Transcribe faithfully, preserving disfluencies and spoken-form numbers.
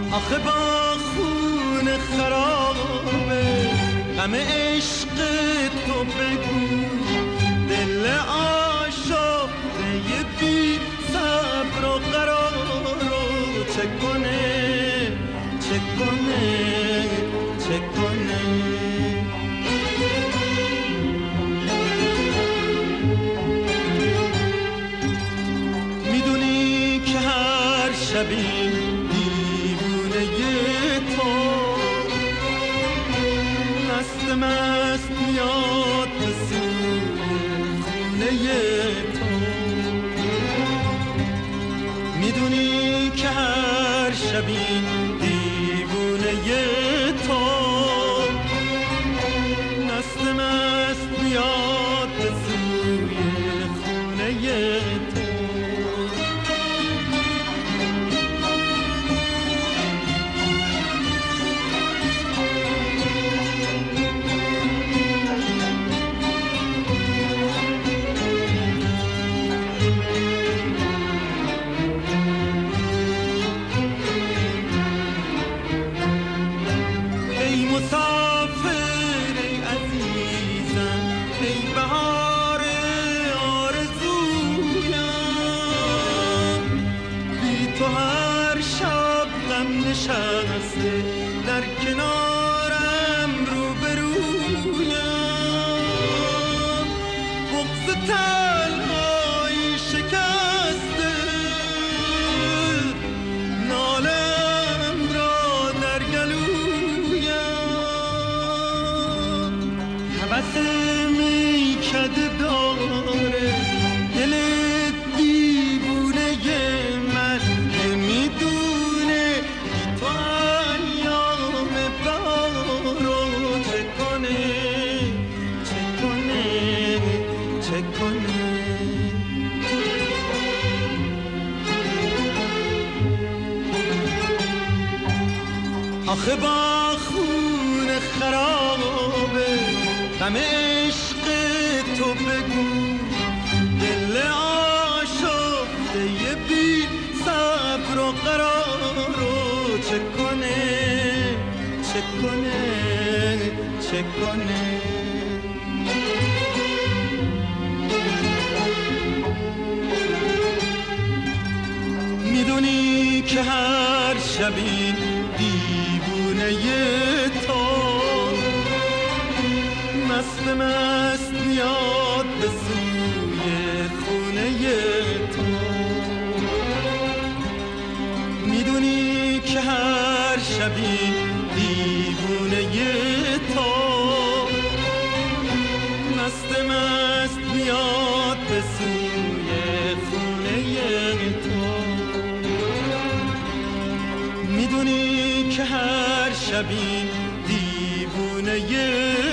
آخه با خون خرابه غم عشق تو بگو، دل آشفته بی صبر و قرار رو چه کنه چه کنه چه کنه. میدونی که هر شبی دیوونه تو مست مست میاد به سوی خونه تو. میدونی که هر شبی دیوونه تو مست مست میاد به سوی خونه تو. نشسته در کنارم روبرویم، بغض تنهایی شکسته نالم را در گلویم. هوس میکده داره دل دیوونه من، نمیدونه تو ایام بهار رو چه کنه چه کنه چه کنه. آخه با خون خرابه غم عشق تو بگو، دل آشفته بی صبر و قرار رو چه کنه چه کنه چه کنه. میدونی که هر شبی دیوونه تو مست مست میاد به سوی خونه تو. میدونی که هر شبی دیوونه تو مست مست میاد به سوی خونه تو. میدونی که هر شبی دیوونه